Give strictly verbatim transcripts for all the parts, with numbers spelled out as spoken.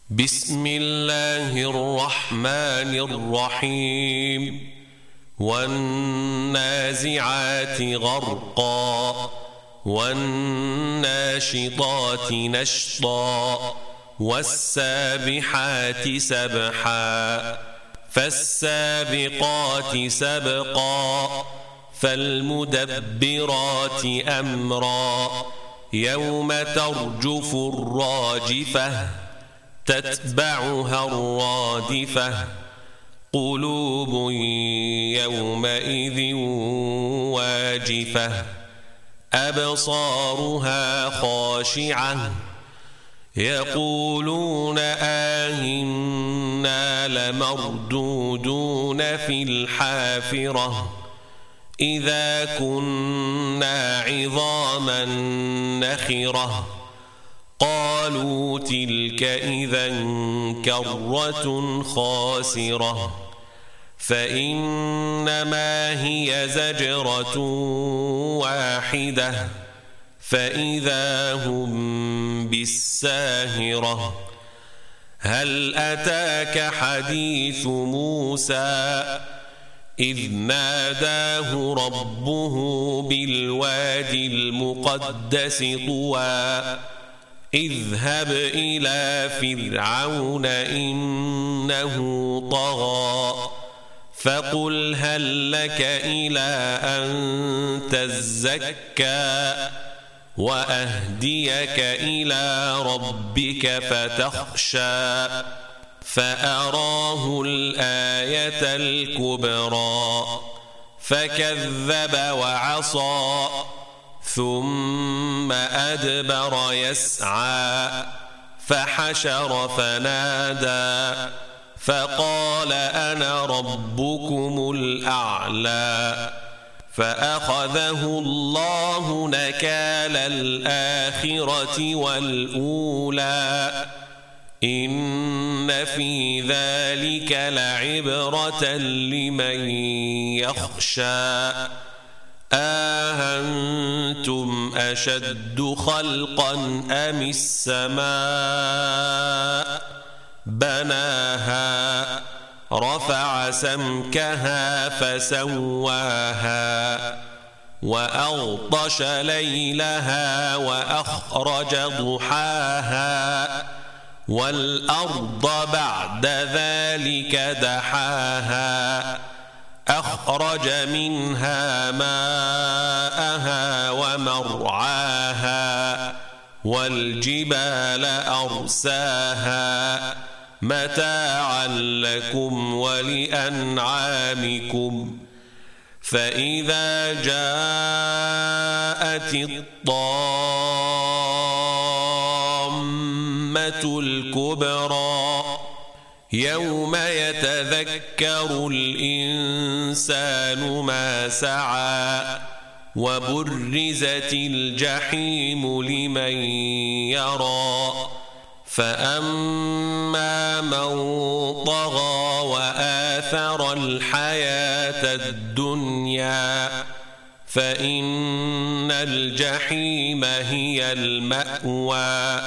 بسم الله الرحمن الرحيم والنازعات غرقا والناشطات نشطا والسابحات سبحا فالسابقات سبقا فالمدبرات أمرا يوم ترجف الراجفة تتبعها الرادفة قلوب يومئذ واجفة أبصارها خاشعة يقولون آئنا لمردودون في الحافرة إذا كنا عظاما نخرة قالوا تلك إذا كرة خاسرة فإنما هي زجرة واحدة فإذا هم بالساهرة هل أتاك حديث موسى إذ ناداه ربه بالوادي المقدس طوى اذهب إلى فرعون إنه طغى فقل هل لك إلى أن تزكى وأهديك إلى ربك فتخشى فأراه الآية الكبرى فكذب وعصى ثم أدبر يسعى فحشر فنادى فقال أنا ربكم الأعلى فأخذه الله نكال الآخرة والأولى إن في ذلك لعبرة لمن يخشى أأنتم أشد خلقا أم السماء بناها رفع سمكها فسواها وأغطش ليلها وأخرج ضحاها والأرض بعد ذلك دحاها أخرج منها ماءها ومرعاها والجبال أرساها متاعا لكم ولأنعامكم فإذا جاءت الطامة الكبرى يوم يتذكر الإنسان ما سعى وبرزت الجحيم لمن يرى فأما من طغى وآثر الحياة الدنيا فإن الجحيم هي المأوى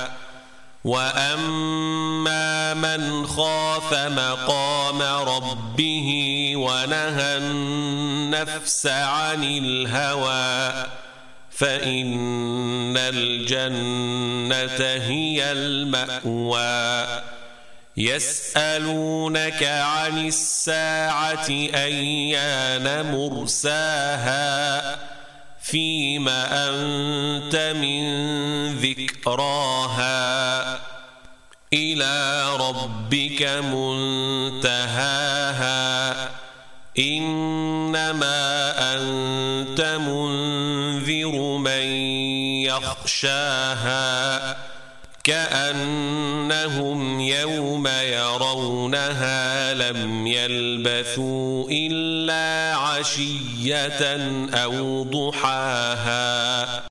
وأما من خاف مقام ربه ونهى النفس عن الهوى فإن الجنة هي المأوى يسألونك عن الساعة أيان مرساها فيم أنت من ذكراها إلى ربك منتهاها إنما أنت منذر من يخشاها كأنهم يوم يرونها لم يلبثوا إلا عشية أو ضحاها.